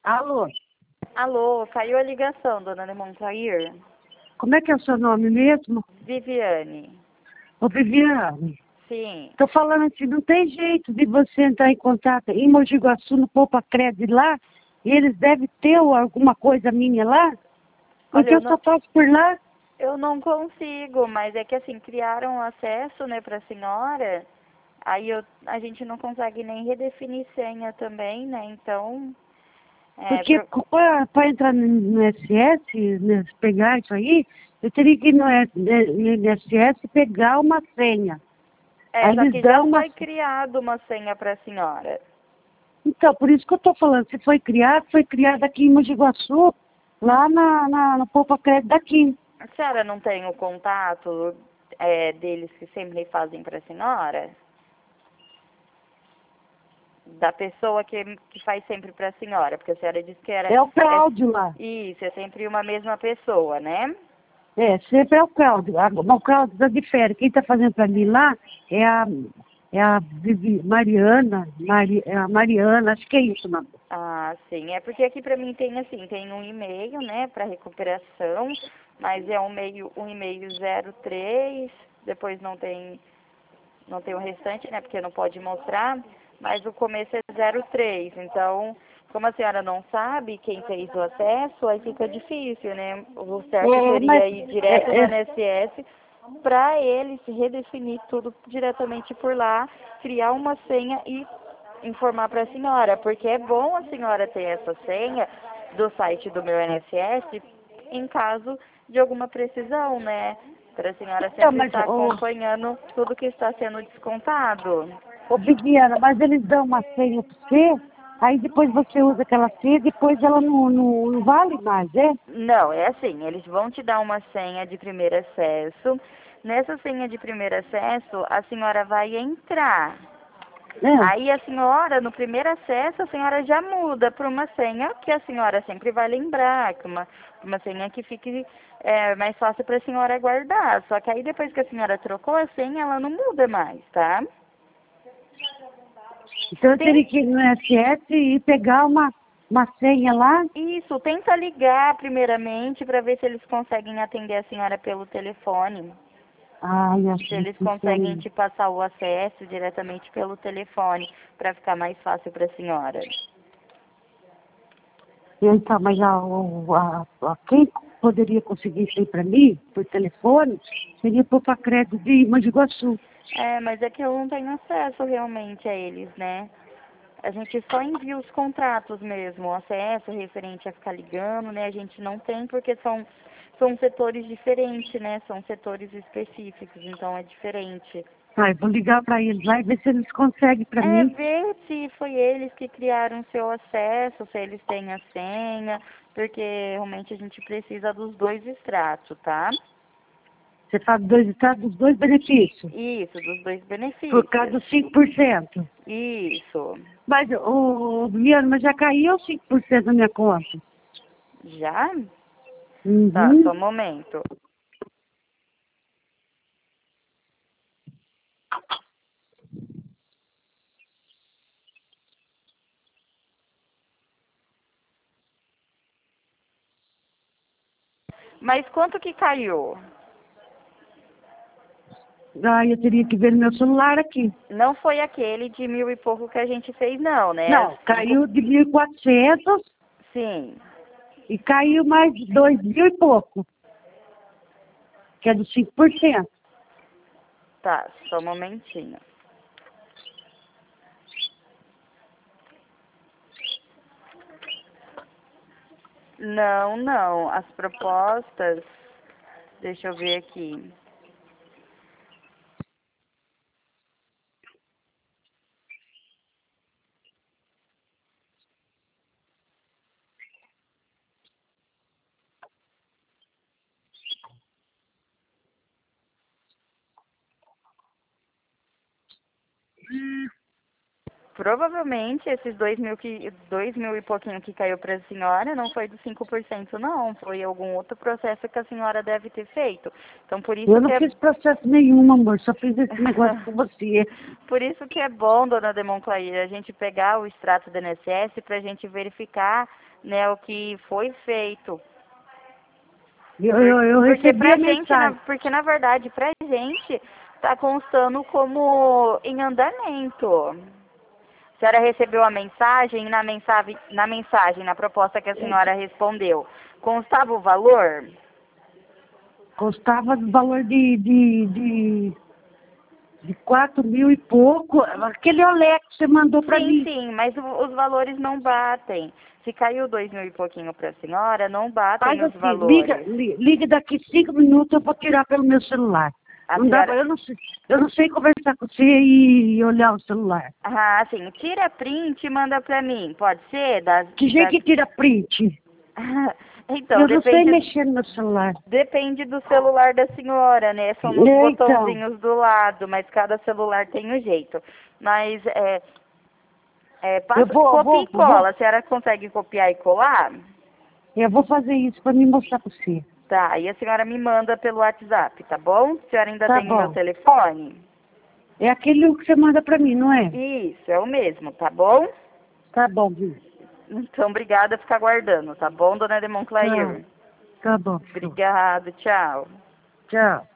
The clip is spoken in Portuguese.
Alô, Alô, caiu a ligação, dona Lemontair. como é que é o seu nome mesmo? Viviane. Ô, Viviane. Sim. Tô falando assim, não tem jeito de você entrar em contato em Mogi Guaçu, no Poupa Crédito lá, e eles devem ter alguma coisa minha lá, porque Olha, eu só passo por lá. eu não consigo, mas é que assim, criaram acesso, né, pra senhora, aí a gente não consegue nem redefinir senha também, né, então, Porque para entrar no SS, né, pegar isso aí, eu teria que ir no INSS e pegar uma senha. Aí só eles que já dão uma. foi criado uma senha pra senhora. Então, por isso que eu estou falando, se foi criado aqui em Mogi Guaçu, lá no Poupa Crédito daqui. A senhora não tem o contato, deles que sempre fazem pra senhora? Da pessoa que faz sempre pra senhora, porque a senhora disse que era... É o Cláudio lá. Isso, é sempre uma mesma pessoa, né? É, sempre é o Cláudio. O Cláudio está de férias. Quem está fazendo para mim lá é a Mariana, é a Mariana, acho que é isso, mano. Ah, sim. É porque aqui pra mim tem assim, tem um e-mail, né, para recuperação, mas é um e-mail 03, depois não tem o restante, né, porque não pode mostrar, mas o começo é 03. Então, como a senhora não sabe quem fez o acesso, aí fica difícil, né? O certo Mas seria ir direto no INSS para eles redefinir tudo diretamente por lá, criar uma senha e informar para a senhora, porque é bom a senhora ter essa senha do site do meu INSS em caso de alguma precisão, né? Para a senhora então, sempre estar acompanhando tudo que está sendo descontado. Viviana, mas eles dão uma senha para você, aí depois você usa aquela senha, depois ela não vale mais, é? Não, é assim, eles vão te dar uma senha de primeiro acesso. Nessa senha de primeiro acesso, a senhora vai entrar. É. Aí a senhora, no primeiro acesso, a senhora já muda para uma senha que a senhora sempre vai lembrar, que uma senha que fique mais fácil para a senhora guardar. Só que aí depois que a senhora trocou a senha, ela não muda mais, tá? Então eu Tem teria que ir no SS e pegar uma senha lá. isso, tenta ligar primeiramente para ver se eles conseguem atender a senhora pelo telefone. Ai, acho Se eles difícil. conseguem te passar o acesso diretamente pelo telefone para ficar mais fácil para a senhora. Então, mas quem poderia conseguir isso aí para mim, por telefone, seria por Crédito de Mogi Guaçu. Mas é que eu não tenho acesso realmente a eles, né? A gente só envia os contratos mesmo, o acesso referente a ficar ligando, né? A gente não tem porque são setores diferentes, né? São setores específicos, então é diferente. Ai, vou ligar para eles lá e ver se eles conseguem para mim. Ver se foi eles que criaram seu acesso, se eles têm a senha, porque realmente a gente precisa dos dois extratos, tá? Você faz dos dois benefícios, Isso, dos dois por causa benefícios. dos 5%. Isso. Mas, Viana, mas já caiu 5% da minha conta. Já? Tá, só Uhum. um momento. Mas quanto que caiu? Aí eu teria que ver no meu celular aqui. Não foi aquele de 1.000 e pouco que a gente fez, não, né? Não, caiu de 1.400 Sim. e caiu mais 2.000 e pouco, que é dos 5%. Tá, só um momentinho. Não, não. As propostas. Deixa eu ver aqui. provavelmente esses 2.000 e pouquinho que caiu para a senhora não foi dos 5% não, foi algum outro processo que a senhora deve ter feito. Então por isso Eu não que fiz processo nenhum, amor, só fiz esse negócio com você. Por isso que é bom, dona Demonclair, a gente pegar o extrato do INSS para a gente verificar, né, o que foi feito. Eu Porque recebi pra a gente, mensagem. porque na verdade pra gente tá constando como em andamento. A senhora recebeu a mensagem, na proposta que a senhora respondeu, constava o valor? Custava do valor de 4 mil e pouco. Aquele olé que você mandou para mim. Sim, mas os valores não batem. Se caiu 2.000 e pouquinho para a senhora, não batem Faz os assim, valores. liga daqui 5 minutos, eu vou tirar pelo meu celular. A Não dá senhora... eu não sei conversar com você e olhar o celular. Ah, sim. Tira print e manda para mim. Pode ser? Que jeito que tira print? Então, Eu não sei mexer no meu celular. depende do celular da senhora, né? São nos Então, botãozinhos do lado, mas cada celular tem um jeito. Mas, eu copia e cola. A senhora consegue copiar e colar? eu vou fazer isso para me mostrar para você. Tá, e a senhora me manda pelo WhatsApp, tá bom? A senhora ainda Tá tem o meu bom. telefone? É aquele que você manda para mim, não é? Isso, é o mesmo, tá bom? Tá bom, viu? Então, obrigada por ficar aguardando, tá bom, dona Tá, Demonclair? tá bom. Show. Obrigada, tchau. Tchau.